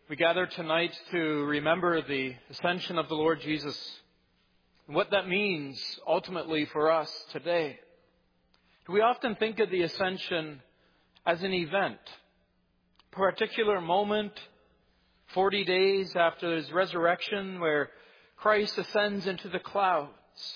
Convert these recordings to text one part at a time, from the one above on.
We gather tonight to remember the ascension of the Lord Jesus and what that means ultimately for us today. We often think of the ascension as an event, a particular moment, 40 days after his resurrection, where Christ ascends into the clouds.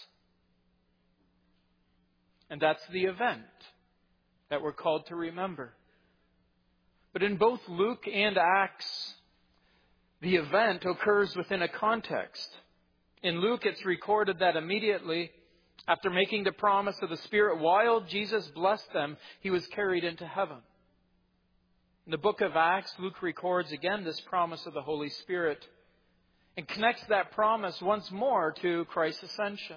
And that's the event that we're called to remember. But in both Luke and Acts, the event occurs within a context. In Luke, it's recorded that immediately after making the promise of the Spirit, while Jesus blessed them, he was carried into heaven. In the book of Acts, Luke records again this promise of the Holy Spirit and connects that promise once more to Christ's ascension.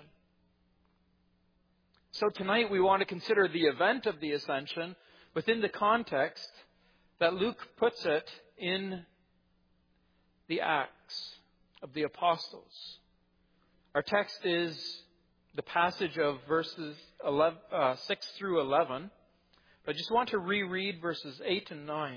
So tonight we want to consider the event of the ascension within the context that Luke puts it in the Acts of the Apostles. Our text is the passage of verses 6 through 11. But I just want to reread verses 8 and 9.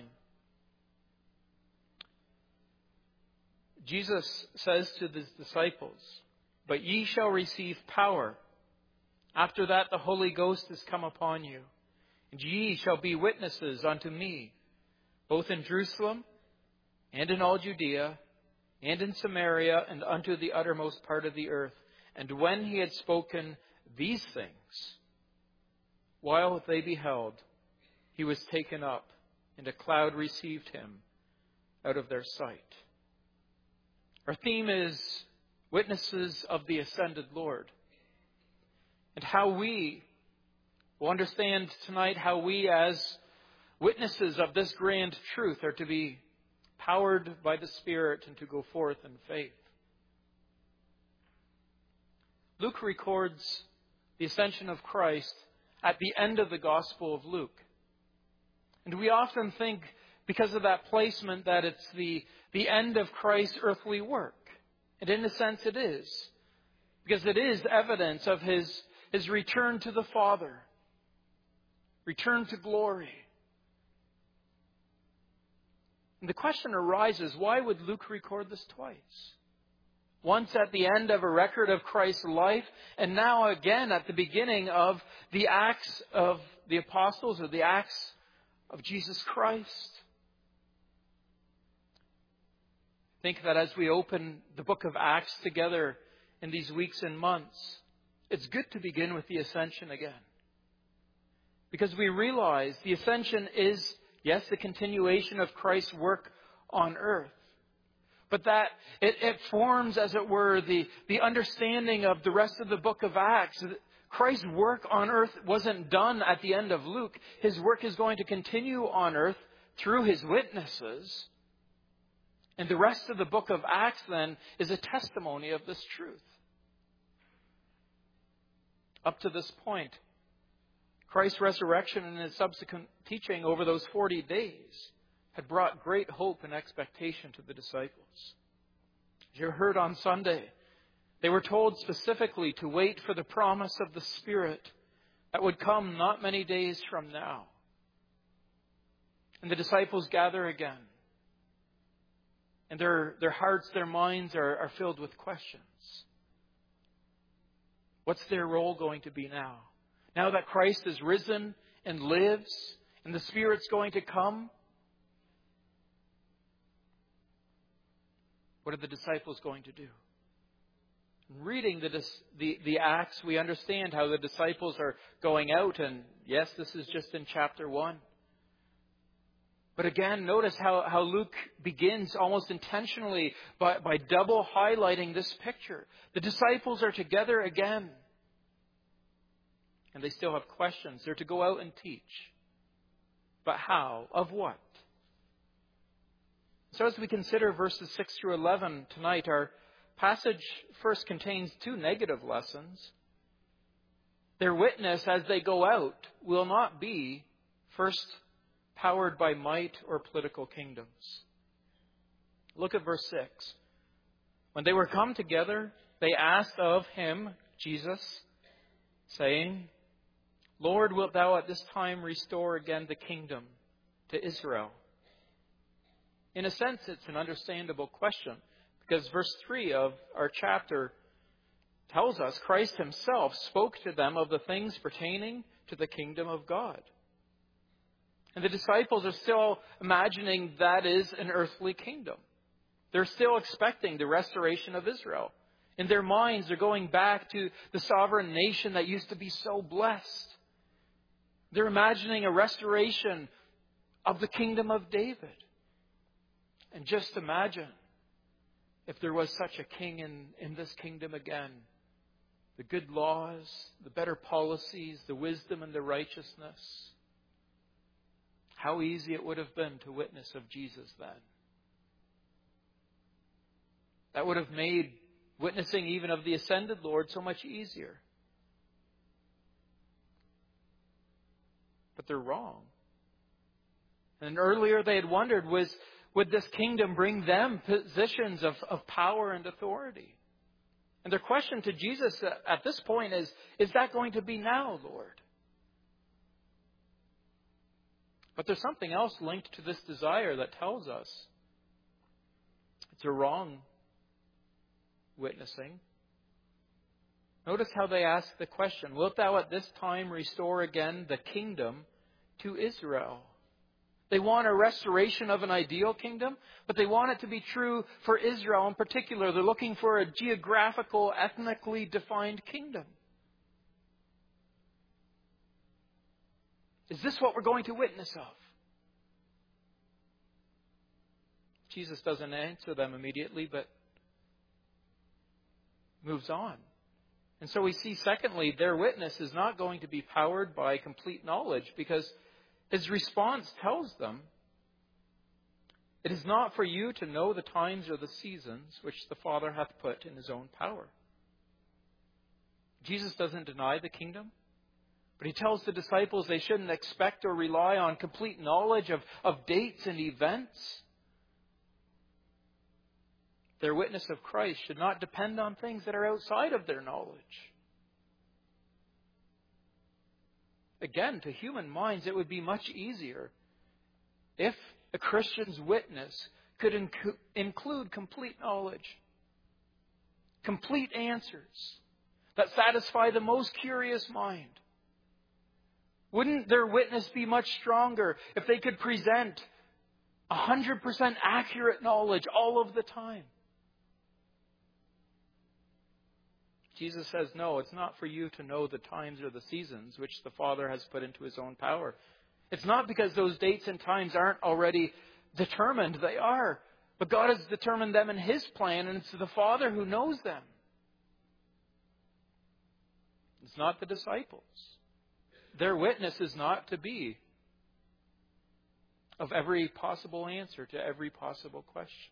Jesus says to his disciples, "But ye shall receive power. After that the Holy Ghost is come upon you. And ye shall be witnesses unto me, both in Jerusalem and in all Judea, and in Samaria, and unto the uttermost part of the earth." And when he had spoken these things, while they beheld, he was taken up, and a cloud received him out of their sight. Our theme is witnesses of the ascended Lord. And how we will understand tonight how we as witnesses of this grand truth are to be powered by the Spirit and to go forth in faith. Luke records the ascension of Christ at the end of the Gospel of Luke. And we often think, because of that placement, that it's the end of Christ's earthly work. And in a sense it is. Because it is evidence of his return to the Father. Return to glory. And the question arises, why would Luke record this twice? Once at the end of a record of Christ's life, and now again at the beginning of the Acts of the Apostles, or the Acts of Jesus Christ. I think that as we open the book of Acts together in these weeks and months, it's good to begin with the ascension again. Because we realize the ascension is, yes, the continuation of Christ's work on earth. But that it forms, as it were, the understanding of the rest of the book of Acts. Christ's work on earth wasn't done at the end of Luke. His work is going to continue on earth through his witnesses. And the rest of the book of Acts, then, is a testimony of this truth. Up to this point, Christ's resurrection and his subsequent teaching over those 40 days had brought great hope and expectation to the disciples. As you heard on Sunday, they were told specifically to wait for the promise of the Spirit that would come not many days from now. And the disciples gather again. And their hearts, their minds are filled with questions. What's their role going to be now? Now that Christ is risen and lives, and the Spirit's going to come, what are the disciples going to do? Reading the Acts, we understand how the disciples are going out. And yes, this is just in chapter 1. But again, notice how Luke begins almost intentionally by double highlighting this picture. The disciples are together again. And they still have questions. They're to go out and teach. But how? Of what? So as we consider verses 6 through 11 tonight, our passage first contains two negative lessons. Their witness as they go out will not be, first, powered by might or political kingdoms. Look at verse 6. When they were come together, they asked of him, Jesus, saying, Lord, wilt thou at this time restore again the kingdom to Israel? In a sense, it's an understandable question, because verse 3 of our chapter tells us Christ himself spoke to them of the things pertaining to the kingdom of God. And the disciples are still imagining that is an earthly kingdom. They're still expecting the restoration of Israel. In their minds, they're going back to the sovereign nation that used to be so blessed. They're imagining a restoration of the kingdom of David. And just imagine if there was such a king in this kingdom again. The good laws, the better policies, the wisdom and the righteousness. How easy it would have been to witness of Jesus then. That would have made witnessing even of the ascended Lord so much easier. But they're wrong. And earlier they had wondered, would this kingdom bring them positions of power and authority? And their question to Jesus at this point is that going to be now, Lord? But there's something else linked to this desire that tells us it's a wrong witnessing. Notice how they ask the question, wilt thou at this time restore again the kingdom to Israel? They want a restoration of an ideal kingdom, but they want it to be true for Israel in particular. They're looking for a geographical, ethnically defined kingdom. Is this what we're going to witness of? Jesus doesn't answer them immediately, but moves on. And so we see, secondly, their witness is not going to be powered by complete knowledge, because his response tells them, it is not for you to know the times or the seasons which the Father hath put in his own power. Jesus doesn't deny the kingdom, but he tells the disciples they shouldn't expect or rely on complete knowledge of dates and events. Their witness of Christ should not depend on things that are outside of their knowledge. Again, to human minds, it would be much easier if a Christian's witness could include complete knowledge, complete answers that satisfy the most curious mind. Wouldn't their witness be much stronger if they could present 100% accurate knowledge all of the time? Jesus says, no, it's not for you to know the times or the seasons which the Father has put into his own power. It's not because those dates and times aren't already determined. They are. But God has determined them in his plan, and it's the Father who knows them. It's not the disciples. Their witness is not to be of every possible answer to every possible question.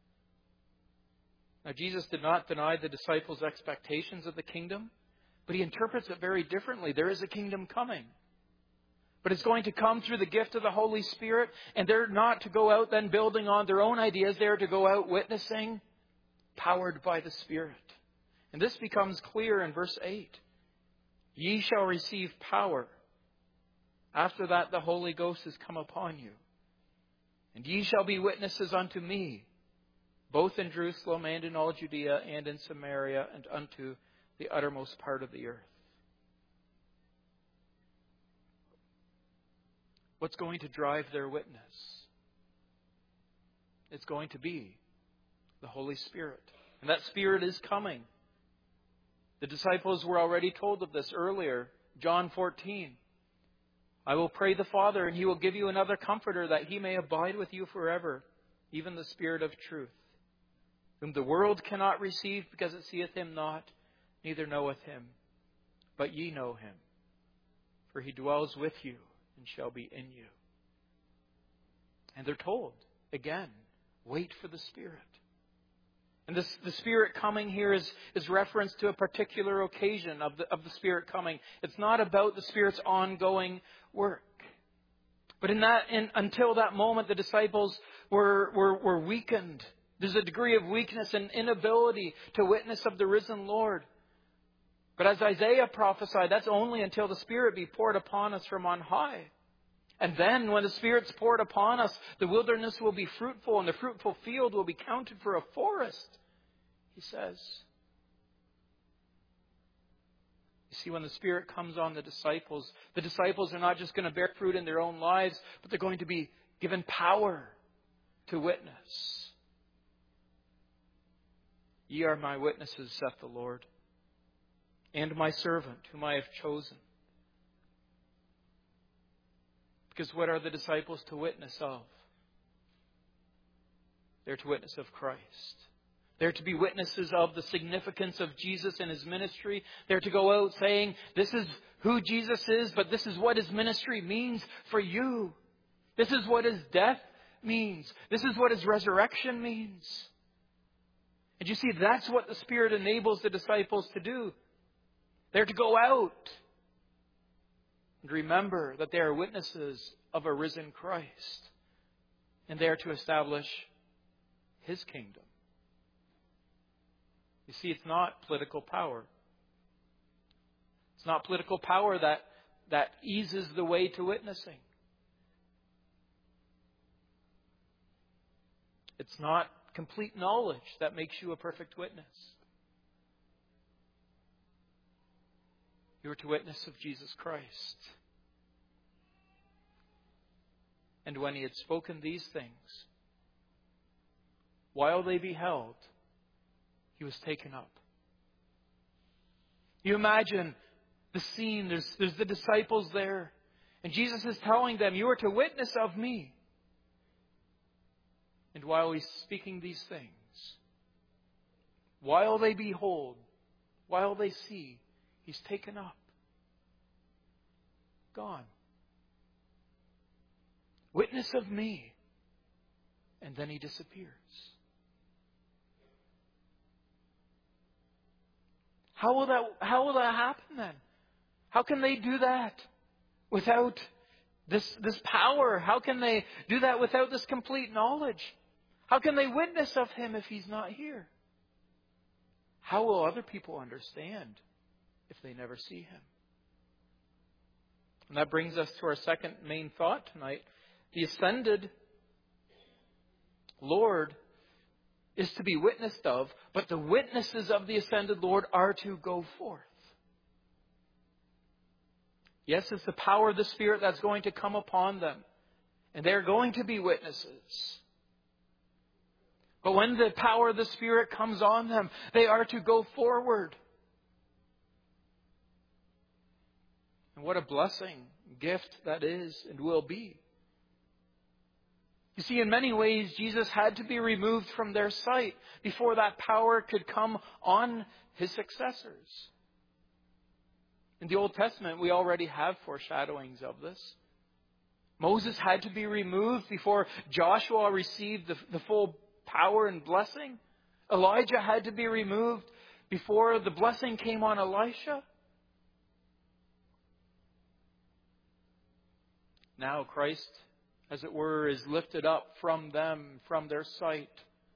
Now, Jesus did not deny the disciples' expectations of the kingdom, but he interprets it very differently. There is a kingdom coming, but it's going to come through the gift of the Holy Spirit, and they're not to go out then building on their own ideas. They're to go out witnessing, powered by the Spirit. And this becomes clear in verse 8. Ye shall receive power. After that the Holy Ghost is come upon you. And ye shall be witnesses unto me, both in Jerusalem and in all Judea and in Samaria and unto the uttermost part of the earth. What's going to drive their witness? It's going to be the Holy Spirit. And that Spirit is coming. The disciples were already told of this earlier. John 14. I will pray the Father, and he will give you another Comforter, that he may abide with you forever, even the Spirit of truth, whom the world cannot receive, because it seeth him not, neither knoweth him. But ye know him, for he dwells with you and shall be in you. And they're told, again, wait for the Spirit. And the Spirit coming here is reference to a particular occasion of the Spirit coming. It's not about the Spirit's ongoing work. But until that moment, the disciples were weakened. There's a degree of weakness and inability to witness of the risen Lord. But as Isaiah prophesied, that's only until the Spirit be poured upon us from on high. And then when the Spirit's poured upon us, the wilderness will be fruitful and the fruitful field will be counted for a forest, he says. You see, when the Spirit comes on the disciples are not just going to bear fruit in their own lives, but they're going to be given power to witness. Ye are my witnesses, saith the Lord, and my servant, whom I have chosen. Because what are the disciples to witness of? They're to witness of Christ. They're to be witnesses of the significance of Jesus and His ministry. They're to go out saying, this is who Jesus is, but this is what His ministry means for you. This is what His death means. This is what His resurrection means. And you see, that's what the Spirit enables the disciples to do. They're to go out and remember that they are witnesses of a risen Christ. And they are to establish His kingdom. You see, it's not political power. It's not political power that eases the way to witnessing. It's not complete knowledge that makes you a perfect witness. You are to witness of Jesus Christ. And when He had spoken these things, while they beheld, He was taken up. You imagine the scene. There's the disciples there. And Jesus is telling them, you are to witness of me. And while He's speaking these things, while they behold, while they see, He's taken up. Gone. Witness of me. And then He disappears. How will that happen then? How can they do that without this power? How can they do that without this complete knowledge? How can they witness of Him if He's not here? How will other people understand if they never see Him? And that brings us to our second main thought tonight. The ascended Lord is to be witnessed of, but the witnesses of the ascended Lord are to go forth. Yes, it's the power of the Spirit that's going to come upon them. And they're going to be witnesses. But when the power of the Spirit comes on them, they are to go forward. And what a blessing, gift that is and will be. You see, in many ways, Jesus had to be removed from their sight before that power could come on His successors. In the Old Testament, we already have foreshadowings of this. Moses had to be removed before Joshua received the full power and blessing. Elijah had to be removed before the blessing came on Elisha. Now Christ, as it were, is lifted up from them, from their sight,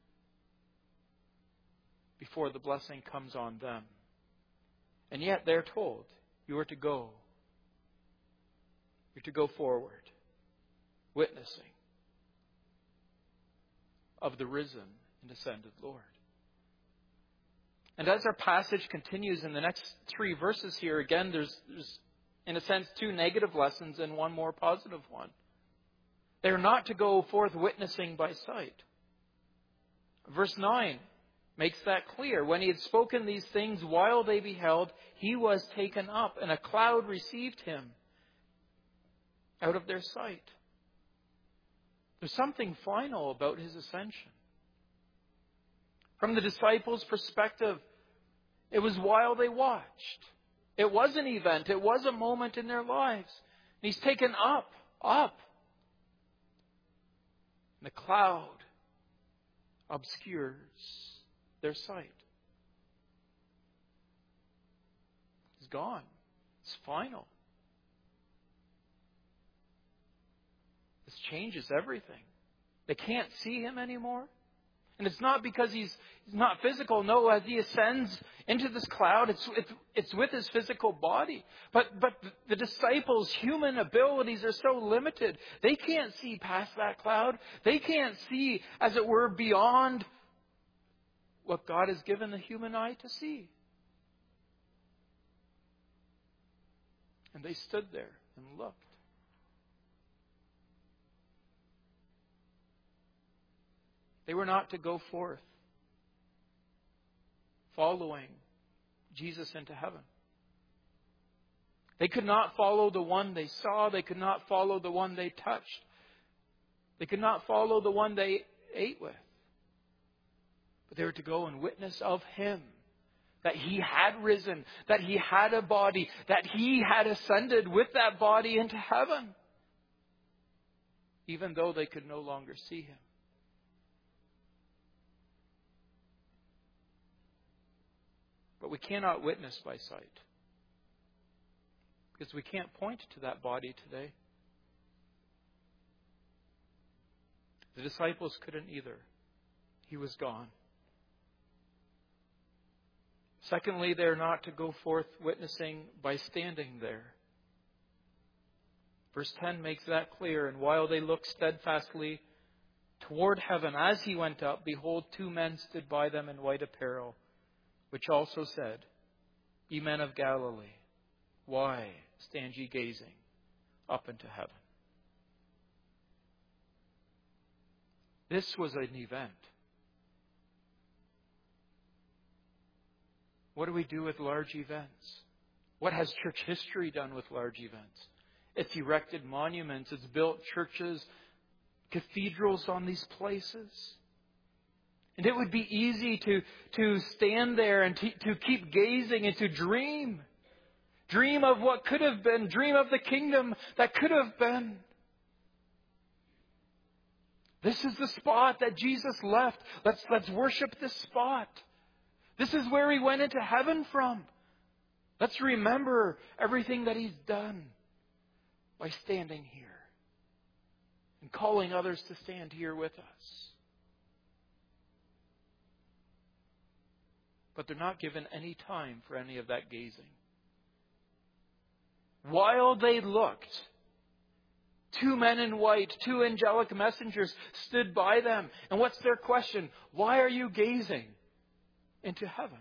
before the blessing comes on them. And yet they're told, you are to go. You're to go forward, witnessing of the risen and ascended Lord. And as our passage continues in the next 3 verses here, again, there's in a sense 2 negative lessons and 1 more positive one. They're not to go forth witnessing by sight. Verse 9 makes that clear. When He had spoken these things while they beheld, He was taken up, and a cloud received Him out of their sight. There's something final about His ascension. From the disciples' perspective, it was while they watched. It was an event. It was a moment in their lives. And He's taken up. And the cloud obscures their sight. He's gone. It's final. This changes everything. They can't see Him anymore. And it's not because he's not physical. No, as he ascends into this cloud, it's with his physical body. But the disciples' human abilities are so limited. They can't see past that cloud. They can't see, as it were, beyond what God has given the human eye to see. And they stood there and looked. They were not to go forth following Jesus into heaven. They could not follow the one they saw. They could not follow the one they touched. They could not follow the one they ate with. But they were to go and witness of Him. That He had risen. That He had a body. That He had ascended with that body into heaven. Even though they could no longer see Him. But we cannot witness by sight. Because we can't point to that body today. The disciples couldn't either. He was gone. Secondly, they're not to go forth witnessing by standing there. Verse 10 makes that clear. And while they looked steadfastly toward heaven as He went up, behold, 2 men stood by them in white apparel, which also said, Ye men of Galilee, why stand ye gazing up into heaven? This was an event. What do we do with large events? What has church history done with large events? It's erected monuments. It's built churches, cathedrals on these places. And it would be easy to stand there and to keep gazing and to dream. Dream of what could have been. Dream of the kingdom that could have been. This is the spot that Jesus left. Let's worship this spot. This is where He went into heaven from. Let's remember everything that He's done by standing here and calling others to stand here with us. But they're not given any time for any of that gazing. While they looked, 2 men in white, 2 angelic messengers stood by them. And what's their question? Why are you gazing into heaven?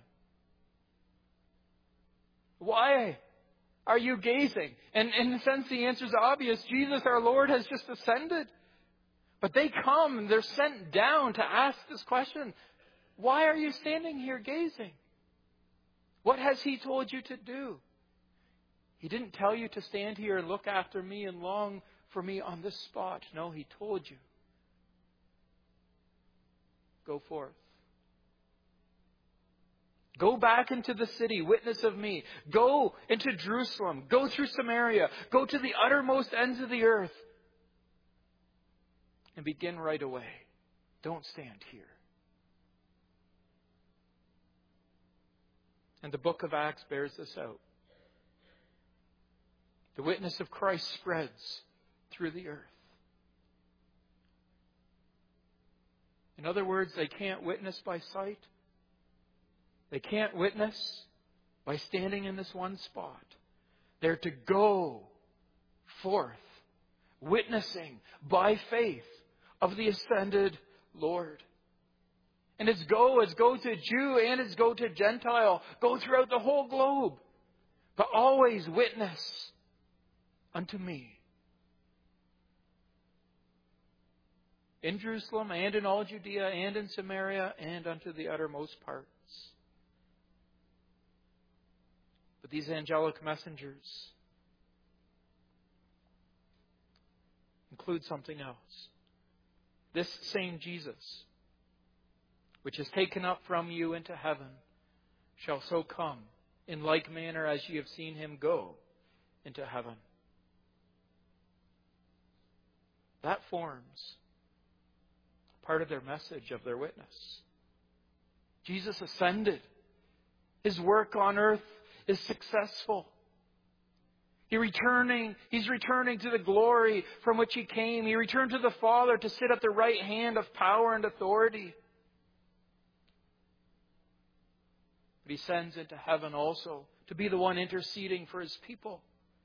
Why are you gazing? And in a sense, the answer is obvious. Jesus, our Lord, has just ascended. But they come and they're sent down to ask this question. Why are you standing here gazing? What has He told you to do? He didn't tell you to stand here and look after me and long for me on this spot. No, He told you. Go forth. Go back into the city, witness of me. Go into Jerusalem. Go through Samaria. Go to the uttermost ends of the earth. And begin right away. Don't stand here. And the book of Acts bears this out. The witness of Christ spreads through the earth. In other words, they can't witness by sight. They can't witness by standing in this one spot. They're to go forth, witnessing by faith of the ascended Lord. And it's go to Jew and it's go to Gentile. Go throughout the whole globe. But always witness unto me. In Jerusalem and in all Judea and in Samaria and unto the uttermost parts. But these angelic messengers include something else. This same Jesus, which is taken up from you into heaven, shall so come in like manner as ye have seen Him go into heaven. That forms part of their message, of their witness. Jesus ascended. His work on earth is successful. He's returning to the glory from which He came. He returned to the Father to sit at the right hand of power and authority. But He sends into heaven also to be the one interceding for His people.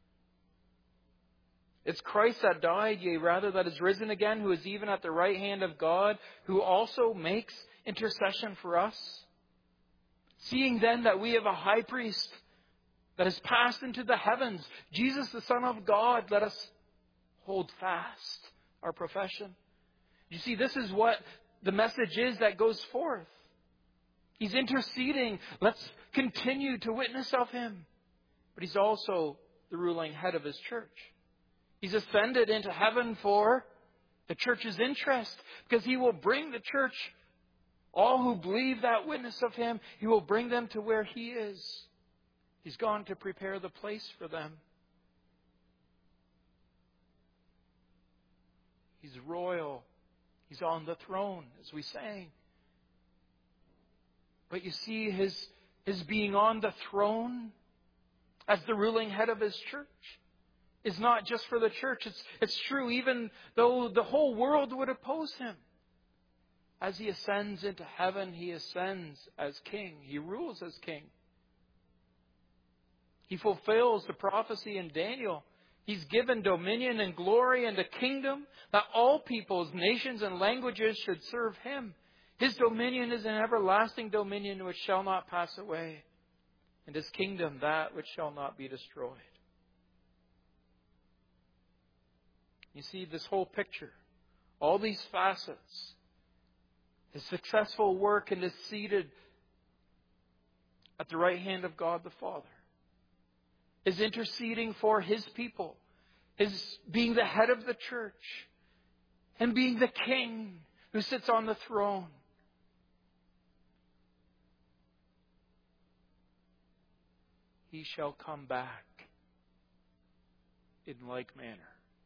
It's Christ that died, yea, rather that is risen again, who is even at the right hand of God, who also makes intercession for us. Seeing then that we have a high priest that has passed into the heavens, Jesus the Son of God, let us hold fast our profession. You see, this is what the message is that goes forth. He's interceding. Let's continue to witness of Him. But He's also the ruling head of His church. He's ascended into heaven for the church's interest, because He will bring the church, all who believe that witness of Him, He will bring them to where He is. He's gone to prepare the place for them. He's royal. He's on the throne, as we sang. But you see, His being on the throne as the ruling head of His church is not just for the church. It's true even though the whole world would oppose Him. As He ascends into heaven, He ascends as King. He rules as King. He fulfills the prophecy in Daniel. He's given dominion and glory and a kingdom that all peoples, nations, and languages should serve Him. His dominion is an everlasting dominion which shall not pass away, and His kingdom that which shall not be destroyed. You see, this whole picture, all these facets, His successful work and His seated at the right hand of God the Father, His interceding for His people, His being the head of the church, and being the King who sits on the throne. He shall come back in like manner.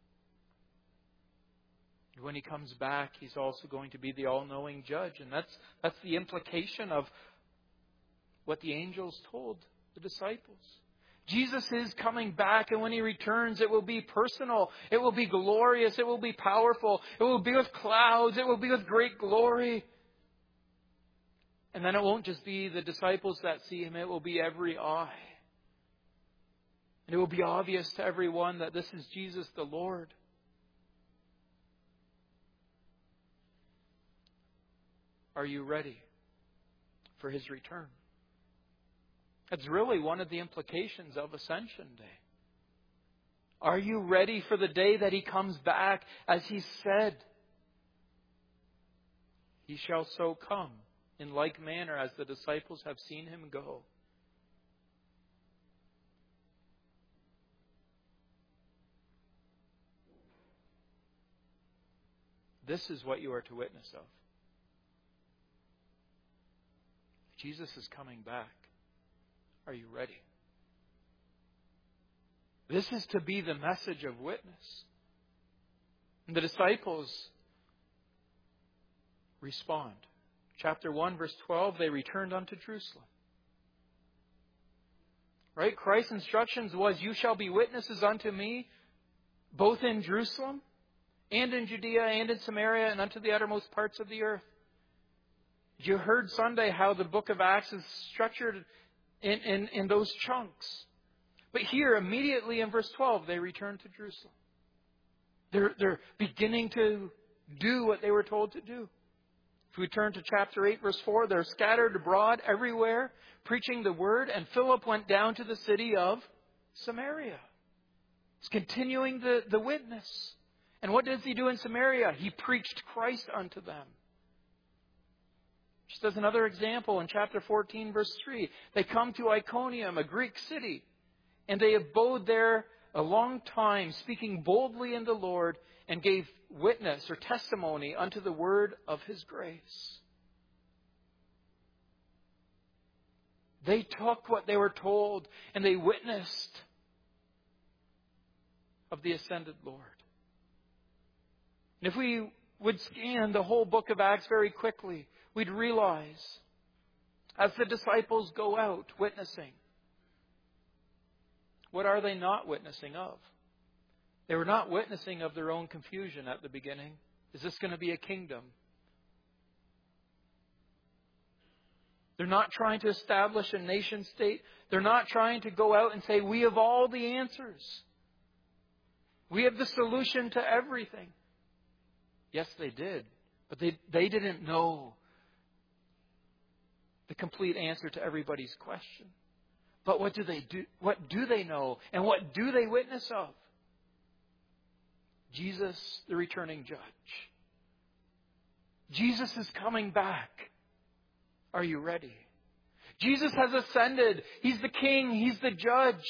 When He comes back, He's also going to be the all-knowing judge. And that's the implication of what the angels told the disciples. Jesus is coming back, and when He returns, it will be personal. It will be glorious. It will be powerful. It will be with clouds. It will be with great glory. And then it won't just be the disciples that see Him. It will be every eye. And it will be obvious to everyone that this is Jesus the Lord. Are you ready for His return? That's really one of the implications of Ascension Day. Are you ready for the day that He comes back, as He said? He shall so come in like manner as the disciples have seen Him go. This is what you are to witness of. Jesus is coming back. Are you ready? This is to be the message of witness. And the disciples respond. Chapter 1, verse 12, they returned unto Jerusalem. Right? Christ's instructions was, you shall be witnesses unto me, both in Jerusalem and in Judea and in Samaria and unto the uttermost parts of the earth. You heard Sunday how the book of Acts is structured in those chunks. But here, immediately in verse 12, they return to Jerusalem. They're beginning to do what they were told to do. If we turn to chapter 8, verse 4, they're scattered abroad everywhere, preaching the word, and Philip went down to the city of Samaria. He's continuing the witness. And what does he do in Samaria? He preached Christ unto them. Just as another example, in chapter 14, verse 3, they come to Iconium, a Greek city, and they abode there a long time, speaking boldly in the Lord, and gave witness or testimony unto the word of His grace. They took what they were told, and they witnessed of the ascended Lord. And if we would scan the whole book of Acts very quickly, we'd realize, as the disciples go out witnessing, what are they not witnessing of? They were not witnessing of their own confusion at the beginning. Is this going to be a kingdom? They're not trying to establish a nation state. They're not trying to go out and say, we have all the answers. We have the solution to everything. Yes, they did. But they didn't know the complete answer to everybody's question. But what do they do? What do they know? And what do they witness of? Jesus, the returning judge. Jesus is coming back. Are you ready? Jesus has ascended. He's the king. He's the judge.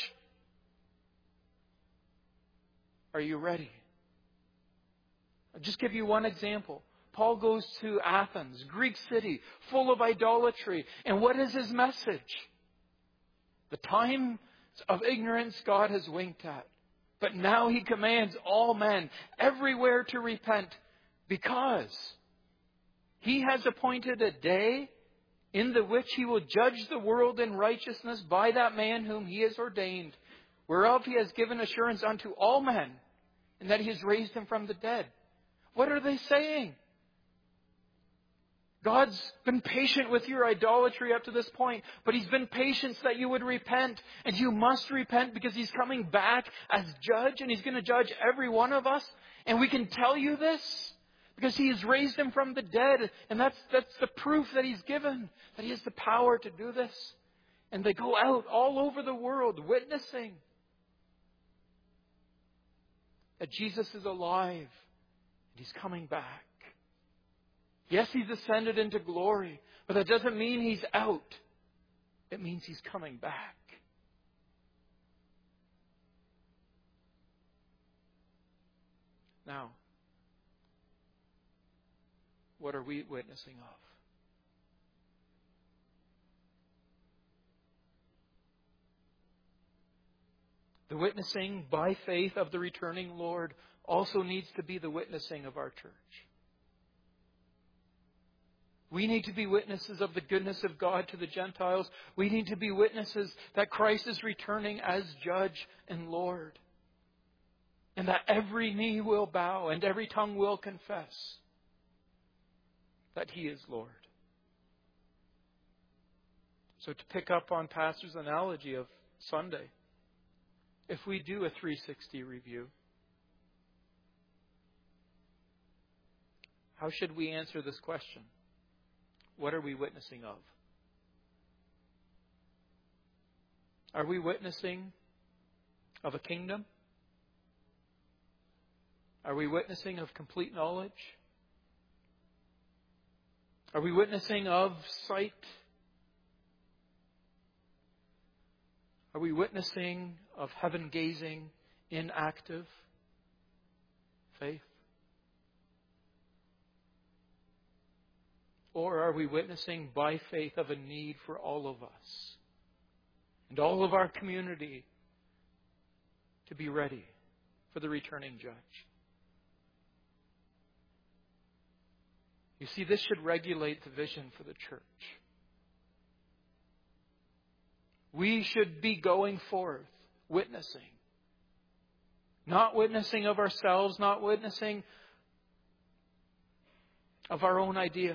Are you ready? I'll just give you one example. Paul goes to Athens, Greek city, full of idolatry. And what is his message? The time of ignorance God has winked at. But now he commands all men everywhere to repent, because he has appointed a day in the which he will judge the world in righteousness by that man whom he has ordained, whereof he has given assurance unto all men, and that he has raised him from the dead. What are they saying? God's been patient with your idolatry up to this point, but He's been patient so that you would repent. And you must repent because He's coming back as judge, and He's going to judge every one of us. And we can tell you this because He has raised Him from the dead. And that's the proof that He's given, that He has the power to do this. And they go out all over the world witnessing that Jesus is alive and He's coming back. Yes, He's ascended into glory, but that doesn't mean He's out. It means He's coming back. Now, what are we witnessing of? The witnessing by faith of the returning Lord also needs to be the witnessing of our church. We need to be witnesses of the goodness of God to the Gentiles. We need to be witnesses that Christ is returning as Judge and Lord. And that every knee will bow and every tongue will confess that He is Lord. So to pick up on Pastor's analogy of Sunday, if we do a 360 review, how should we answer this question? What are we witnessing of? Are we witnessing of a kingdom? Are we witnessing of complete knowledge? Are we witnessing of sight? Are we witnessing of heaven gazing in active faith? Or are we witnessing by faith of a need for all of us and all of our community to be ready for the returning judge? You see, this should regulate the vision for the church. We should be going forth, witnessing. Not witnessing of ourselves, not witnessing of our own ideas.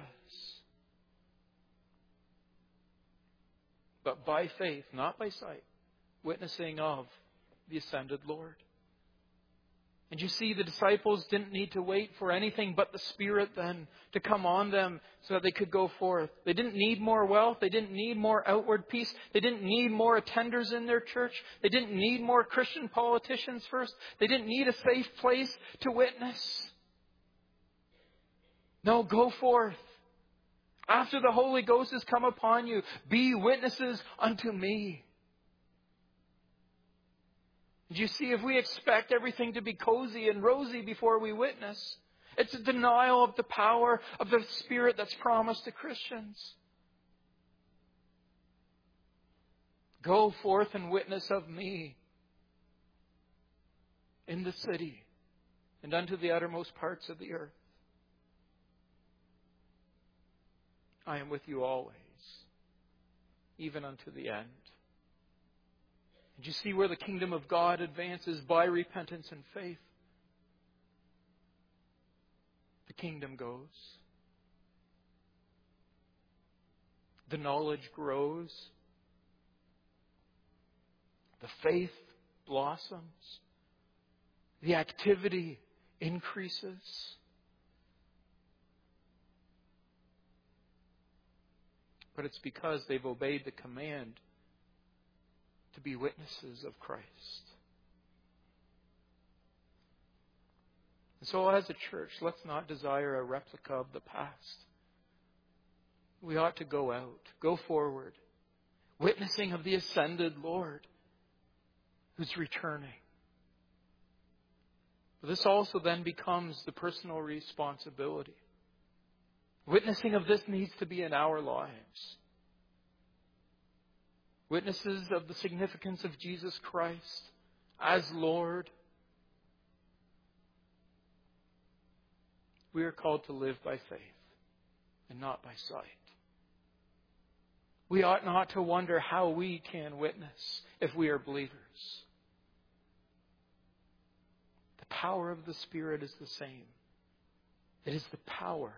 But by faith, not by sight, witnessing of the ascended Lord. And you see, the disciples didn't need to wait for anything but the Spirit then to come on them so that they could go forth. They didn't need more wealth. They didn't need more outward peace. They didn't need more attenders in their church. They didn't need more Christian politicians first. They didn't need a safe place to witness. No, go forth. After the Holy Ghost has come upon you, be witnesses unto me. Do you see, if we expect everything to be cozy and rosy before we witness, it's a denial of the power of the Spirit that's promised to Christians. Go forth and witness of me in the city and unto the uttermost parts of the earth. I am with you always, even unto the end. And you see where the kingdom of God advances by repentance and faith. The kingdom goes. the knowledge grows, the faith blossoms, the activity increases. But it's because they've obeyed the command to be witnesses of Christ. And so as a church, let's not desire a replica of the past. We ought to go out, go forward, witnessing of the ascended Lord who's returning. But this also then becomes the personal responsibility. Witnessing of this needs to be in our lives. Witnesses of the significance of Jesus Christ as Lord. We are called to live by faith and not by sight. We ought not to wonder how we can witness if we are believers. The power of the Spirit is the same. It is the power,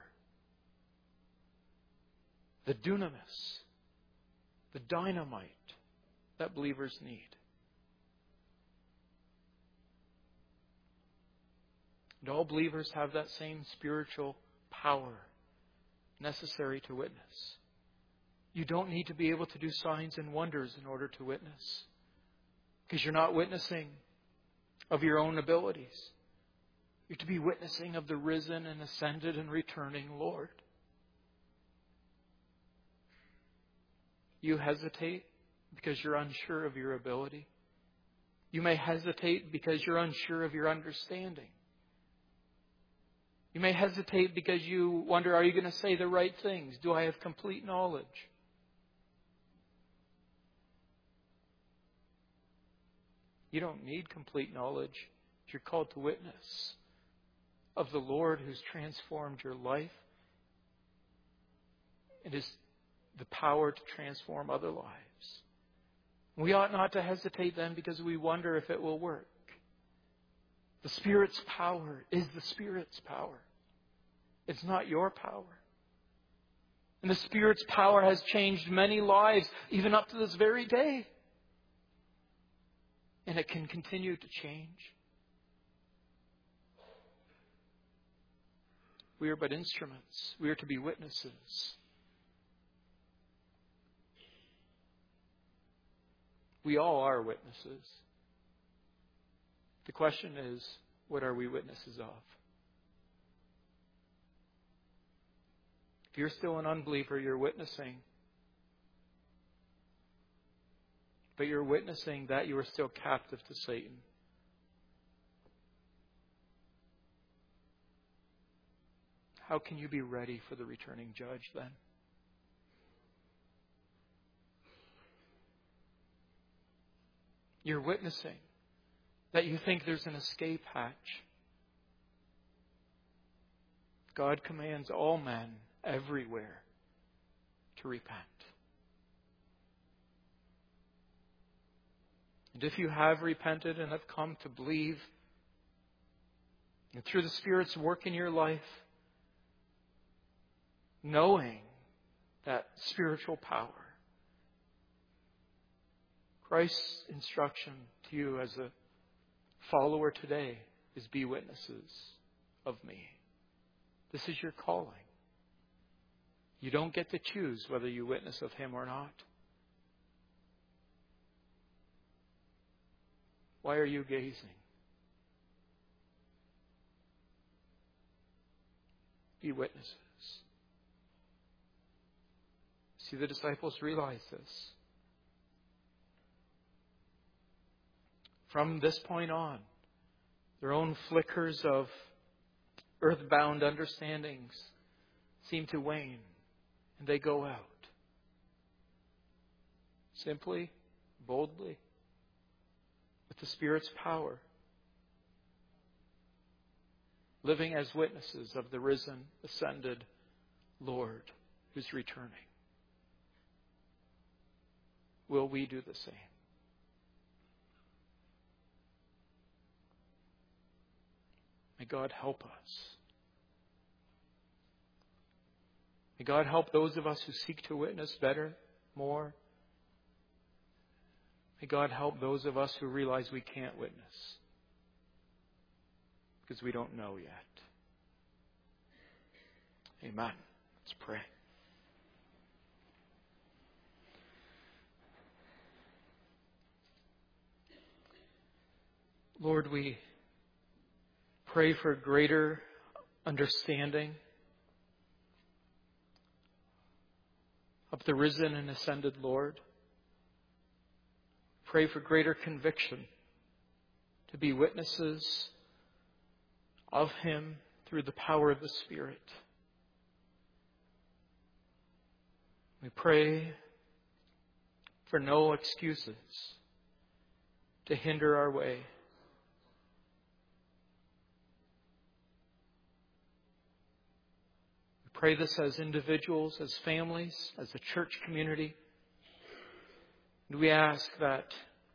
the dunamis, the dynamite that believers need. And all believers have that same spiritual power necessary to witness. You don't need to be able to do signs and wonders in order to witness, because you're not witnessing of your own abilities. You're to be witnessing of the risen and ascended and returning Lord. You hesitate because you're unsure of your ability. You may hesitate because you're unsure of your understanding. You may hesitate because you wonder, are you going to say the right things? Do I have complete knowledge? You don't need complete knowledge. You're called to witness of the Lord who's transformed your life. It is the power to transform other lives. We ought not to hesitate then because we wonder if it will work. The Spirit's power is the Spirit's power. It's not your power. And the Spirit's power has changed many lives, even up to this very day. And it can continue to change. We are but instruments. We are to be witnesses. We all are witnesses. The question is, what are we witnesses of? If you're still an unbeliever, you're witnessing. But you're witnessing that you are still captive to Satan. How can you be ready for the returning judge then? You're witnessing that you think there's an escape hatch. God commands all men everywhere to repent. And if you have repented and have come to believe, and through the Spirit's work in your life, knowing that spiritual power, Christ's instruction to you as a follower today is be witnesses of me. This is your calling. You don't get to choose whether you witness of Him or not. Why are you gazing? Be witnesses. See, the disciples realized this. From this point on, their own flickers of earthbound understandings seem to wane, and they go out. Simply, boldly, with the Spirit's power, living as witnesses of the risen, ascended Lord who's returning. Will we do the same? May God help us. May God help those of us who seek to witness better, more. May God help those of us who realize we can't witness because we don't know yet. Amen. Let's pray. Lord, we pray for greater understanding of the risen and ascended Lord. Pray for greater conviction to be witnesses of Him through the power of the Spirit. We pray for no excuses to hinder our way. We pray this as individuals, as families, as a church community. And we ask that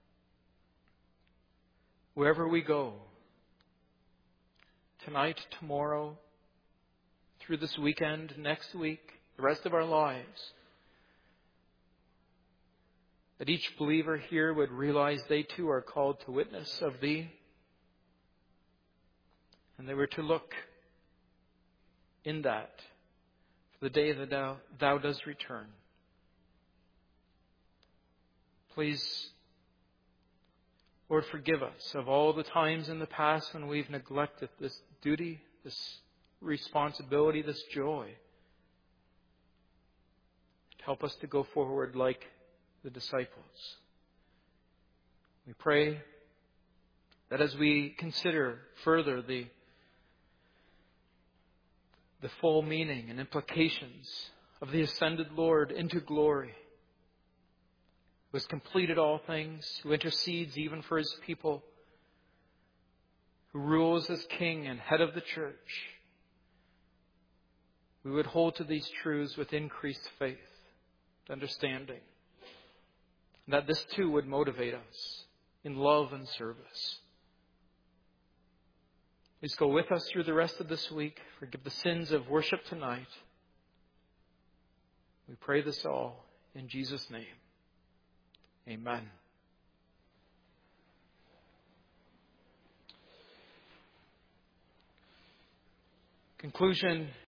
wherever we go, tonight, tomorrow, through this weekend, next week, the rest of our lives, that each believer here would realize they too are called to witness of Thee. And they were to look in that for the day that Thou dost return. Please, Lord, forgive us of all the times in the past when we've neglected this duty, this responsibility, this joy. Help us to go forward like the disciples. We pray that as we consider further the full meaning and implications of the ascended Lord into glory, who has completed all things, who intercedes even for His people, who rules as King and head of the church, we would hold to these truths with increased faith and understanding. And that this too would motivate us in love and service. Please go with us through the rest of this week. Forgive the sins of worship tonight. We pray this all in Jesus' name. Amen. Conclusion.